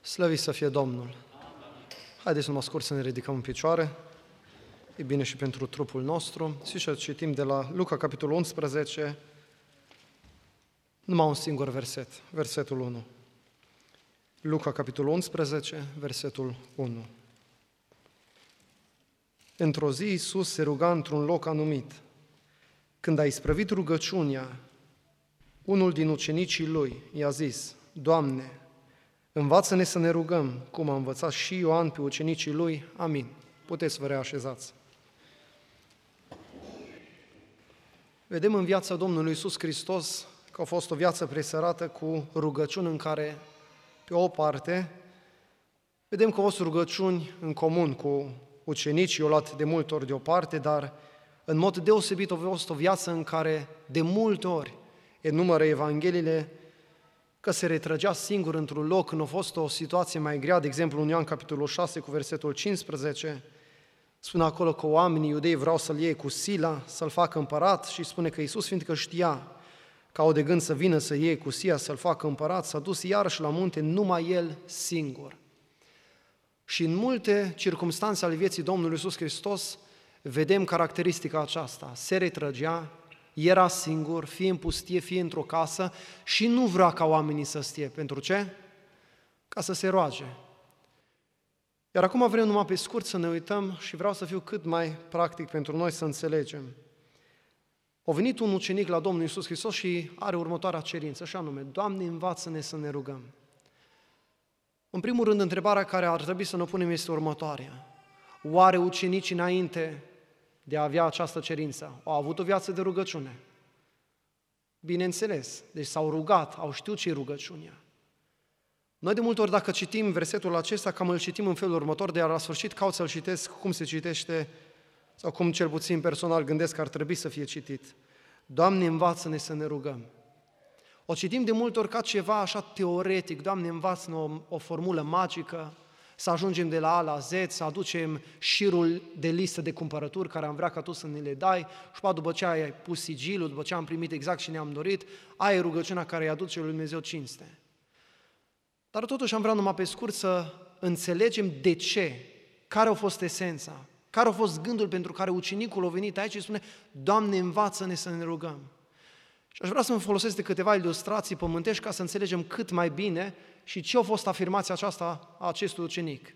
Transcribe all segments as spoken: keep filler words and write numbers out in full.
Slăvit să fie Domnul! Haideți numai scurt să ne ridicăm în picioare. E bine și pentru trupul nostru. Și să citim de la Luca, capitolul unsprezece, numai un singur verset, versetul unu. Luca, capitolul unsprezece, versetul unu. Într-o zi, Iisus se ruga într-un loc anumit. Când a isprăvit rugăciunea, unul din ucenicii lui i-a zis: Doamne, învață-ne să ne rugăm, cum a învățat și Ioan pe ucenicii lui. Amin. Puteți să vă reașezați. Vedem în viața Domnului Iisus Hristos că a fost o viață presărată cu rugăciuni în care, pe o parte, vedem că au fost rugăciuni în comun cu ucenicii, o luat de multe ori deoparte, dar în mod deosebit a fost o viață în care de multe ori enumără Evangheliile că se retrăgea singur într-un loc când a fost o situație mai grea. De exemplu, în Ioan capitolul șase cu versetul cincisprezece, spune acolo că oamenii iudei vreau să-l iei cu sila, să-l facă împărat, și spune că Iisus, fiindcă știa că au de gând să vină să iei cu sila, să-l facă împărat, s-a dus iarăși la munte numai el singur. Și în multe circumstanțe ale vieții Domnului Iisus Hristos vedem caracteristica aceasta: se retrăgea, era singur, fie în pustie, fie într-o casă, și nu vrea ca oamenii să stie. Pentru ce? Ca să se roage. Iar acum vrem numai pe scurt să ne uităm și vreau să fiu cât mai practic pentru noi să înțelegem. A venit un ucenic la Domnul Iisus Hristos și are următoarea cerință, și anume: Doamne, învață-ne să ne rugăm. În primul rând, întrebarea care ar trebui să ne punem este următoarea: oare ucenicii înainte de a avea această cerință au avut o viață de rugăciune? Bineînțeles, deci s-au rugat, au știut ce-i rugăciunea. Noi de multe ori, dacă citim versetul acesta, cam îl citim în felul următor, de la sfârșit caut să-l citesc cum se citește, sau cum cel puțin personal gândesc că ar trebui să fie citit. Doamne, învață-ne să ne rugăm. O citim de multe ori ca ceva așa teoretic: Doamne, învață-ne o, o formulă magică, să ajungem de la A la Z, să aducem șirul de listă de cumpărături care am vrea ca Tu să ne le dai, și după ce ai pus sigilul, după ce am primit exact ce ne-am dorit, aia e rugăciunea care îi aduce lui Dumnezeu cinste. Dar totuși am vrea numai pe scurt să înțelegem de ce, care a fost esența, care a fost gândul pentru care ucenicul a venit aici și spune: Doamne, învață-ne să ne rugăm. Și aș vrea să mă folosesc de câteva ilustrații pământești ca să înțelegem cât mai bine și ce a fost afirmația aceasta a acestui ucenic.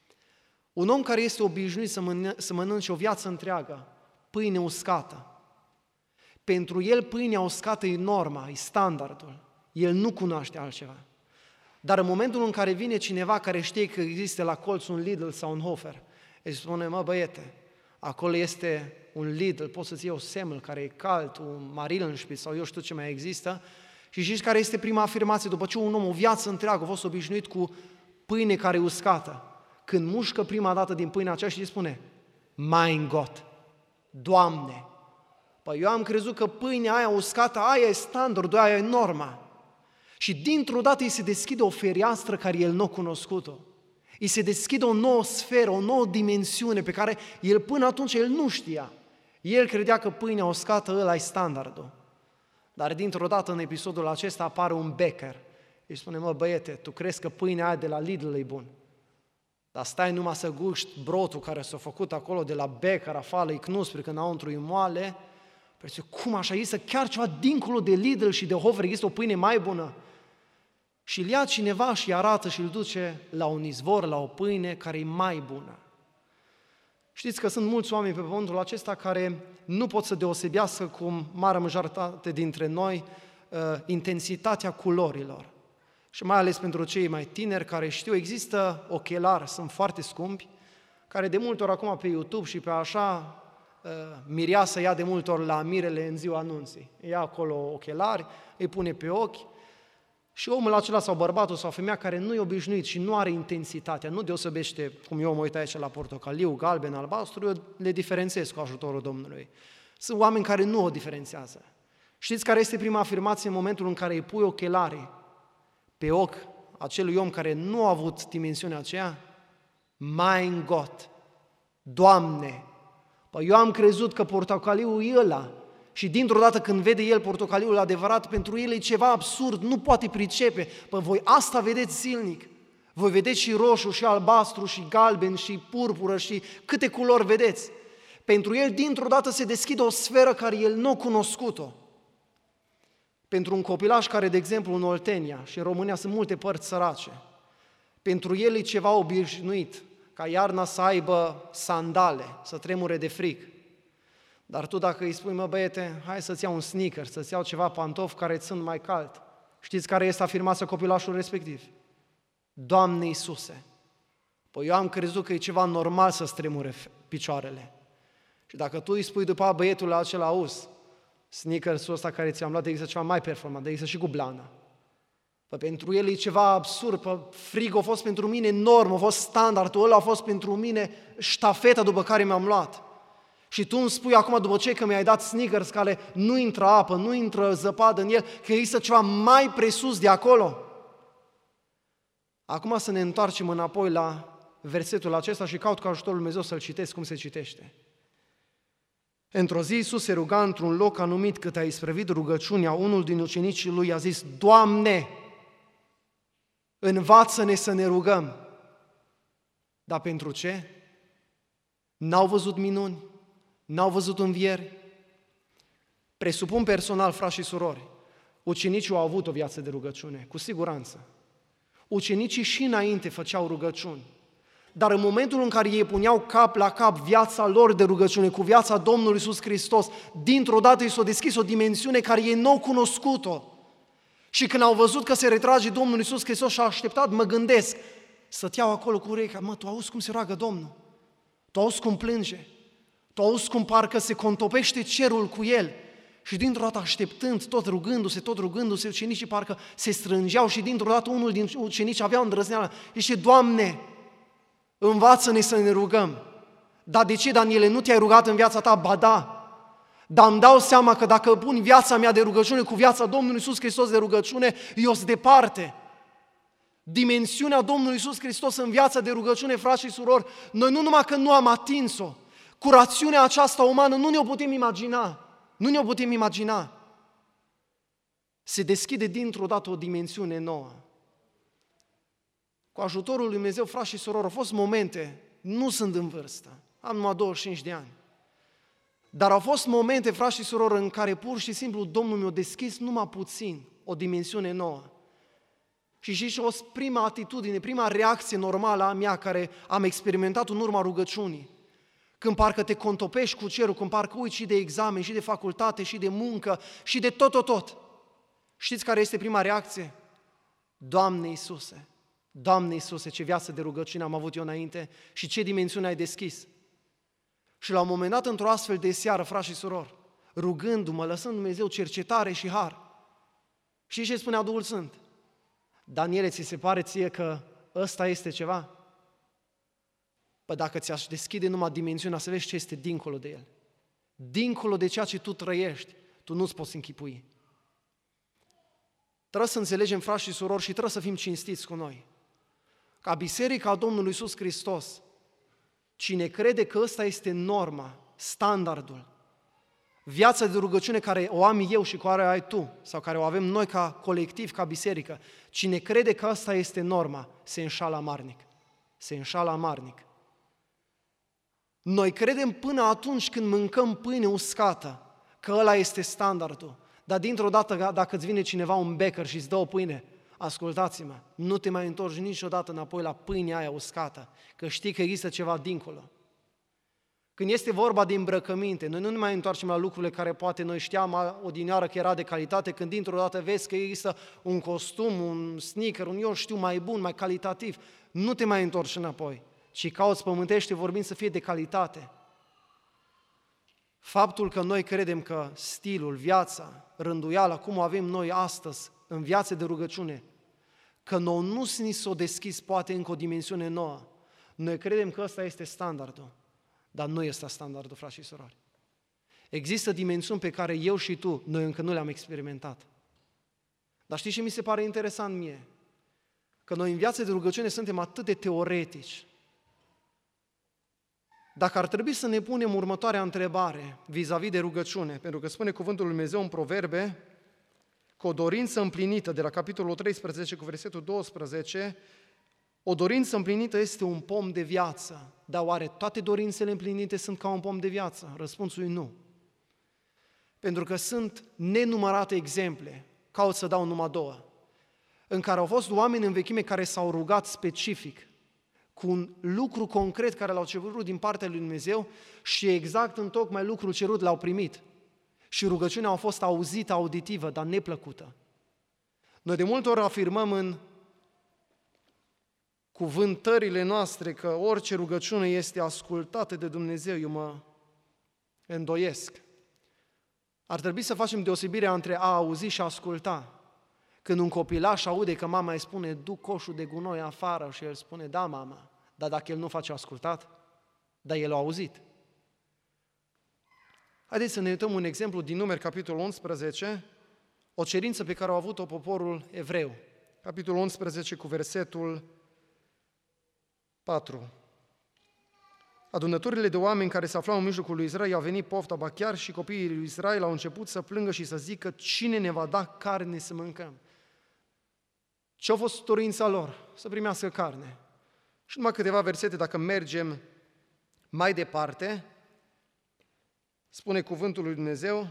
Un om care este obișnuit să, mănânce, să mănânce o viață întreagă pâine uscată, pentru el pâinea uscată e norma, e standardul, el nu cunoaște altceva. Dar în momentul în care vine cineva care știe că există la colț un Lidl sau un Hofer, îi spune: mă băiete, acolo este un Lidl, poți să-ți iei o semăl care e cald, un Marillenspitz sau eu știu ce mai există. Și știți care este prima afirmație după ce un om o viață întreagă a fost obișnuit cu pâine care e uscată? Când mușcă prima dată din pâinea aceea și spune: Mein Gott, Doamne! Păi eu am crezut că pâinea aia uscată, aia e standardul, aia e norma. Și dintr-o dată îi se deschide o fereastră care el nu a cunoscut-o. Îi se deschide o nouă sferă, o nouă dimensiune pe care el până atunci el nu știa. El credea că pâinea uscată ăla e standardul. Dar dintr-o dată în episodul acesta apare un becker. Îi spune: mă băiete, tu crezi că pâinea aia de la Lidl e bun? Dar stai numai să guști brotul care s-a făcut acolo de la becker, afară, e knusprig, înăuntru e moale. Păi cum așa, există chiar ceva dincolo de Lidl și de Hofer, există o pâine mai bună? Și îl ia cineva și îi arată și îl duce la un izvor, la o pâine care e mai bună. Știți că sunt mulți oameni pe pământul acesta care nu pot să deosebească, cum mare majoritate dintre noi, intensitatea culorilor. Și mai ales pentru cei mai tineri care știu, există ochelari, sunt foarte scumpi, care de multe ori acum pe YouTube și pe așa, mireasa ia de multe ori la mirele în ziua anunții. Ia acolo ochelari, îi pune pe ochi, și omul acela sau bărbatul sau femeia care nu e obișnuit și nu are intensitatea, nu deosebește, cum eu mă uit aici la portocaliu, galben, albastru, eu le diferențiez cu ajutorul Domnului. Sunt oameni care nu o diferențiază. Știți care este prima afirmație în momentul în care îi pui ochelarii pe ochi acelui om care nu a avut dimensiunea aceea? Mein Gott, Doamne! Păi eu am crezut că portocaliul e ăla. Și dintr-o dată când vede el portocaliul adevărat, pentru el e ceva absurd, nu poate pricepe. Păi voi asta vedeți zilnic. Voi vedeți și roșu, și albastru, și galben, și purpură, și câte culori vedeți. Pentru el, dintr-o dată, se deschide o sferă care el nu a cunoscut-o. Pentru un copilaș care, de exemplu, în Oltenia și în România sunt multe părți sărace, pentru el e ceva obișnuit, ca iarna să aibă sandale, să tremure de frig. Dar tu dacă îi spui, mă băiete, hai să-ți iau un sneaker, să-ți iau ceva pantofi care îți sunt mai cald, știți care este afirmația copilașului respectiv? Doamne Iisuse, păi eu am crezut că e ceva normal să-ți tremure picioarele. Și dacă tu îi spui după băietul acela, auzi, sneakers-ul ăsta care ți-am luat, există ceva mai performant, există și cu blană. Păi pentru el e ceva absurd, păi frig a fost pentru mine normă, a fost standardul ăla, a fost pentru mine ștafeta după care mi-am luat. Și tu îmi spui acum, după ce că mi-ai dat sneakers care nu intră apă, nu intră zăpadă în el, că există ceva mai presus de acolo. Acum să ne întoarcem înapoi la versetul acesta și caut cu ajutorul Lui Dumnezeu să-l citesc cum se citește. Într-o zi Iisus se ruga într-un loc anumit, cât a isprăvit rugăciunea, unul din ucenicii Lui a zis, Doamne, învață-ne să ne rugăm. Dar pentru ce? N-au văzut minuni? N-au văzut învieri? Presupun personal, frați și surori, ucenicii au avut o viață de rugăciune, cu siguranță. Ucenicii și înainte făceau rugăciuni, dar în momentul în care ei puneau cap la cap viața lor de rugăciune cu viața Domnului Iisus Hristos, dintr-o dată i s-a deschis o dimensiune care ei n-au cunoscut-o. Și când au văzut că se retrage Domnul Iisus Hristos și a așteptat, mă gândesc, stăteau acolo cu urechea, mă, tu auzi cum se roagă Domnul? Tu auzi cum plânge? Tu auzi cum parcă se contopește cerul cu el? Și dintr-o dată așteptând, tot rugându-se, tot rugându-se, ucenicii parcă se strângeau și dintr-o dată unul din ucenici avea îndrăzneală. Zice, Doamne, învață-ne să ne rugăm. Dar de ce, Daniele, nu te-ai rugat în viața ta? Ba da, dar îmi dau seama că dacă pun viața mea de rugăciune cu viața Domnului Iisus Hristos de rugăciune, eu sunt departe. Dimensiunea Domnului Iisus Hristos în viața de rugăciune, frați și surori, noi nu numai că nu am atins-o, cu rațiunea aceasta umană nu ne-o putem imagina. Nu ne-o putem imagina. Se deschide dintr-o dată o dimensiune nouă. Cu ajutorul lui Dumnezeu, frați și surori, au fost momente, nu sunt în vârstă, am numai douăzeci și cinci de ani, dar au fost momente, frați și surori, în care pur și simplu Domnul mi-a deschis numai puțin o dimensiune nouă. Și și o prima atitudine, prima reacție normală a mea care am experimentat în urma rugăciunii, când parcă te contopești cu cerul, când parcă uiți și de examen, și de facultate, și de muncă, și de tot, tot, tot. Știți care este prima reacție? Doamne Iisuse, Doamne Iisuse, ce viață de rugăciune am avut eu înainte și ce dimensiune ai deschis. Și la un moment dat, într-o astfel de seară, frați și surori, rugându-mă, lăsând Dumnezeu cercetare și har, și ce spunea Duhul Sfânt? Daniele, ți se pare ție că ăsta este ceva? Păi dacă ți-aș deschide numai dimensiunea să vezi ce este dincolo de el, dincolo de ceea ce tu trăiești, tu nu-ți poți închipui. Trebuie să înțelegem, frați și surori, și trebuie să fim cinstiți cu noi. Ca Biserica Domnului Iisus Hristos, cine crede că ăsta este norma, standardul, viața de rugăciune care o am eu și care o ai tu, sau care o avem noi ca colectiv, ca biserică, cine crede că ăsta este norma, se înșală amarnic. Se înșală amarnic. Noi credem până atunci când mâncăm pâine uscată, că ăla este standardul. Dar dintr-o dată, dacă îți vine cineva un becker și îți dă o pâine, ascultați-mă, nu te mai întorci niciodată înapoi la pâinea aia uscată, că știi că există ceva dincolo. Când este vorba de îmbrăcăminte, noi nu ne mai întoarcem la lucrurile care poate noi știam odinioară că era de calitate, când dintr-o dată vezi că există un costum, un sneaker, un eu știu mai bun, mai calitativ, nu te mai întorci înapoi, ci cauți pământește vorbind să fie de calitate. Faptul că noi credem că stilul, viața, rânduiala, cum o avem noi astăzi în viață de rugăciune, că nouă nu ni s-o deschis poate încă o dimensiune nouă, noi credem că ăsta este standardul, dar nu este standardul, frați și surori. Există dimensiuni pe care eu și tu, noi încă nu le-am experimentat. Dar știți ce mi se pare interesant mie? Că noi în viața de rugăciune suntem atât de teoretici. Dacă ar trebui să ne punem următoarea întrebare vis-a-vis de rugăciune, pentru că spune cuvântul lui Dumnezeu în Proverbe că o dorință împlinită, de la capitolul treisprezece cu versetul doisprezece, O dorință împlinită este un pom de viață, dar oare toate dorințele împlinite sunt ca un pom de viață? Răspunsul e nu. Pentru că sunt nenumărate exemple, caut să dau numai două, în care au fost oameni în vechime care s-au rugat specific, cu un lucru concret care l-au cerut din partea lui Dumnezeu și exact în tocmai lucrul cerut l-au primit. Și rugăciunea a fost auzită, auditivă, dar neplăcută. Noi de multe ori afirmăm în cuvântările noastre că orice rugăciune este ascultată de Dumnezeu. Eu mă îndoiesc. Ar trebui să facem deosebirea între a auzi și a asculta. Când un copilaș aude că mama îi spune, du coșul de gunoi afară și el spune, da, mama, dar dacă el nu face ascultat, dar el a auzit. Haideți să ne uităm un exemplu din Numeri, capitolul unsprezece, o cerință pe care a avut-o poporul evreu. Capitolul unsprezece cu versetul patru. Adunăturile de oameni care se aflau în mijlocul lui Israel au venit pofta, ba chiar și copiii lui Israel au început să plângă și să zică, cine ne va da carne să mâncăm? Ce a fost dorința lor? Să primească carne. Și numai câteva versete, dacă mergem mai departe, spune cuvântul lui Dumnezeu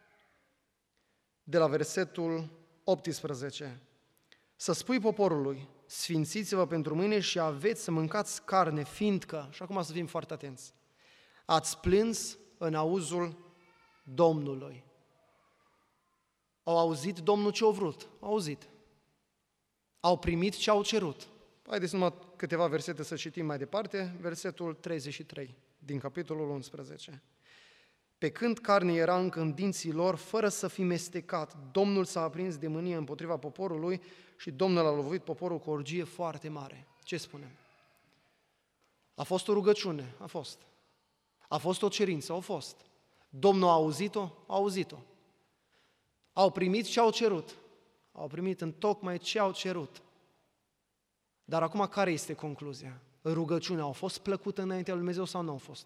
de la versetul optsprezece. Să spui poporului, sfințiți-vă pentru mâine și aveți să mâncați carne, fiindcă, și acum să fim foarte atenți, ați plâns în auzul Domnului. Au auzit Domnul ce au vrut, au auzit. Au primit ce au cerut. Haideți numai câteva versete să citim mai departe, versetul treizeci și trei din capitolul unsprezece. Pe când carnea era încă în dinții lor, fără să fi mestecat, Domnul s-a aprins de mânie împotriva poporului și Domnul a lovit poporul cu o orgie foarte mare. Ce spunem? A fost o rugăciune? A fost. A fost o cerință? A fost. Domnul a auzit-o? A auzit-o. Au primit ce au cerut. Au primit în tocmai ce au cerut. Dar acum care este concluzia? Rugăciunea a fost plăcută înaintea lui Dumnezeu sau nu a fost?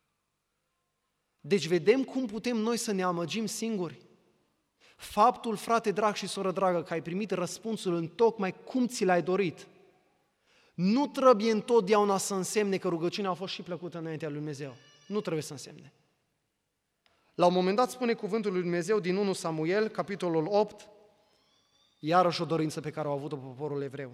Deci vedem cum putem noi să ne amăgim singuri. Faptul, frate drag și soră dragă, că ai primit răspunsul în tocmai cum ți l-ai dorit, nu trebuie întotdeauna să însemne că rugăciunea a fost și plăcută înaintea lui Dumnezeu. Nu trebuie să însemne. La un moment dat spune cuvântul lui Dumnezeu din întâi Samuel, capitolul opt, iarăși o dorință pe care au avut-o poporul evreu.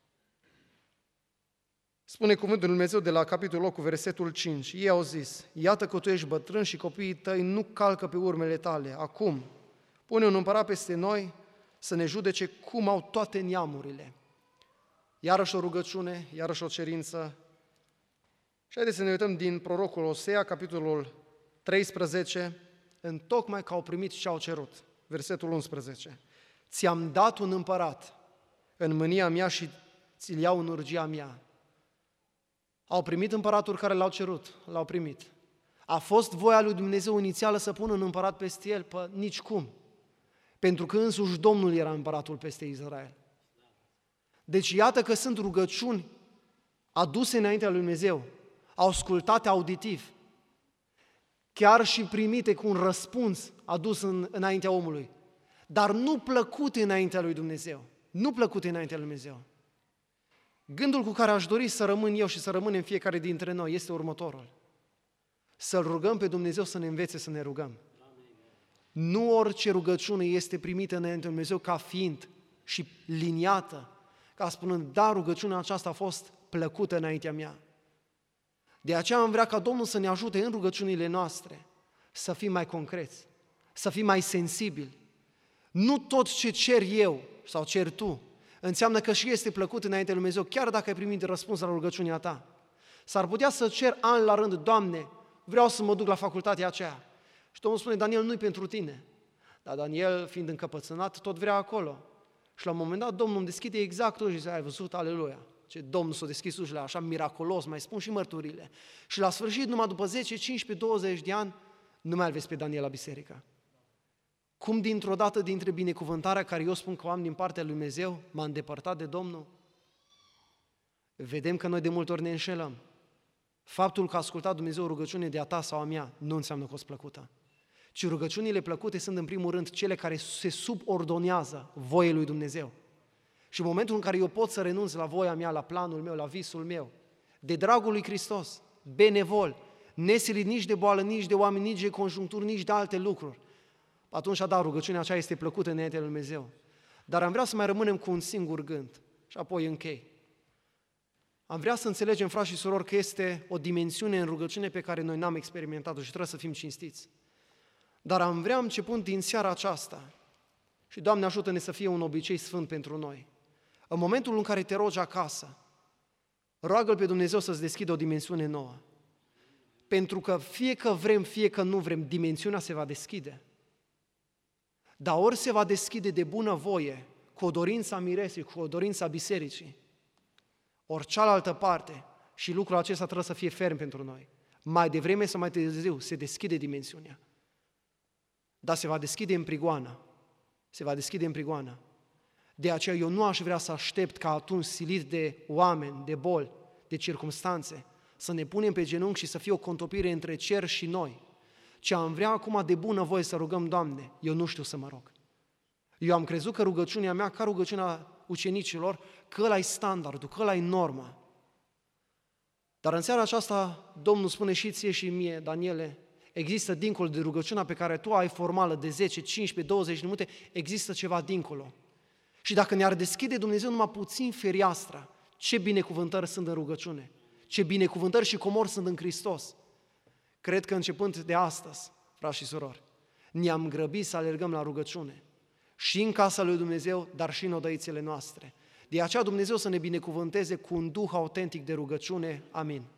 Spune cuvântul lui Dumnezeu de la capitolul opt cu versetul cinci. Ei au zis, iată că tu ești bătrân și copiii tăi nu calcă pe urmele tale. Acum, pune un împărat peste noi să ne judece cum au toate neamurile. Iarăși o rugăciune, iarăși o cerință. Și haideți să ne uităm din prorocul Osea, capitolul treisprezece, în tocmai că au primit ce au cerut. Versetul unsprezece. Ți-am dat un împărat în mânia mea și ți-l iau în urgia mea. Au primit împăratul care l-au cerut, l-au primit. A fost voia lui Dumnezeu inițială să pună un împărat peste el? Pă, nici cum. Pentru că însuși Domnul era împăratul peste Israel. Deci iată că sunt rugăciuni aduse înaintea lui Dumnezeu, ascultate auditiv, chiar și primite cu un răspuns adus în, înaintea omului, dar nu plăcute înaintea lui Dumnezeu. Nu plăcute înaintea lui Dumnezeu. Gândul cu care aș dori să rămân eu și să rămânem fiecare dintre noi este următorul. Să-L rugăm pe Dumnezeu să ne învețe să ne rugăm. Nu orice rugăciune este primită înaintea lui Dumnezeu ca fiind și liniată, ca spunând, da, rugăciunea aceasta a fost plăcută înaintea mea. De aceea am vrea ca Domnul să ne ajute în rugăciunile noastre să fim mai concreți, să fim mai sensibili. Nu tot ce cer eu sau cer tu înseamnă că și este plăcut înaintea lui Dumnezeu, chiar dacă ai primit răspuns la rugăciunea ta. S-ar putea să cer an la rând, Doamne, vreau să mă duc la facultatea aceea. Și Domnul spune, Daniel, nu-i pentru tine. Dar Daniel, fiind încăpățânat, tot vrea acolo. Și la un moment dat, Domnul îmi deschide exact ușile și zice, ai văzut, aleluia, ce Domnul s-a deschis ușile, așa miraculos, mai spun și mărturile. Și la sfârșit, numai după zece, cincisprezece, douăzeci de ani, nu mai vezi pe Daniel la biserică. Cum dintr-o dată, dintre binecuvântarea care eu spun că o am din partea lui Dumnezeu, m-a îndepărtat de Domnul? Vedem că noi de multe ori ne înșelăm. Faptul că a ascultat Dumnezeu rugăciune de a ta sau a mea nu înseamnă că o plăcută. Ci rugăciunile plăcute sunt în primul rând cele care se subordonează voiei lui Dumnezeu. Și în momentul în care eu pot să renunț la voia mea, la planul meu, la visul meu, de dragul lui Hristos, benevol, nesilit nici de boală, nici de oameni, nici de conjuncturi, nici de alte lucruri, atunci, da, rugăciunea aceea este plăcută înaintea lui Dumnezeu. Dar am vrea să mai rămânem cu un singur gând și apoi închei. Am vrea să înțelegem, frați și surori, că este o dimensiune în rugăciune pe care noi n-am experimentat-o și trebuie să fim cinstiți. Dar am vrea, începând din seara aceasta, și Doamne ajută-ne să fie un obicei sfânt pentru noi, în momentul în care te rogi acasă, roagă-L pe Dumnezeu să-ți deschidă o dimensiune nouă. Pentru că fie că vrem, fie că nu vrem, dimensiunea se va deschide. Dar ori se va deschide de bună voie, cu o dorință a miresii, cu o dorință a bisericii, ori cealaltă parte, și lucrul acesta trebuie să fie ferm pentru noi. Mai devreme sau mai târziu se deschide dimensiunea. Dar se va deschide în prigoană. Se va deschide în prigoană. De aceea eu nu aș vrea să aștept ca atunci, silit de oameni, de boli, de circumstanțe, să ne punem pe genunchi și să fie o contopire între cer și noi. Ce am vrea acum de bună voie să rugăm, Doamne, eu nu știu să mă rog. Eu am crezut că rugăciunea mea, ca rugăciunea ucenicilor, că ăla-i standardul, că ăla-i norma. Dar în seara aceasta, Domnul spune și ție și mie, Daniele, există dincolo de rugăciunea pe care tu ai formală de zece, cincisprezece, douăzeci de minute, există ceva dincolo. Și dacă ne-ar deschide Dumnezeu numai puțin fereastra, ce binecuvântări sunt în rugăciune, ce binecuvântări și comori sunt în Hristos. Cred că începând de astăzi, frați și surori, ne-am grăbit să alergăm la rugăciune și în casa lui Dumnezeu, dar și în odăițele noastre. De aceea Dumnezeu să ne binecuvânteze cu un duh autentic de rugăciune. Amin.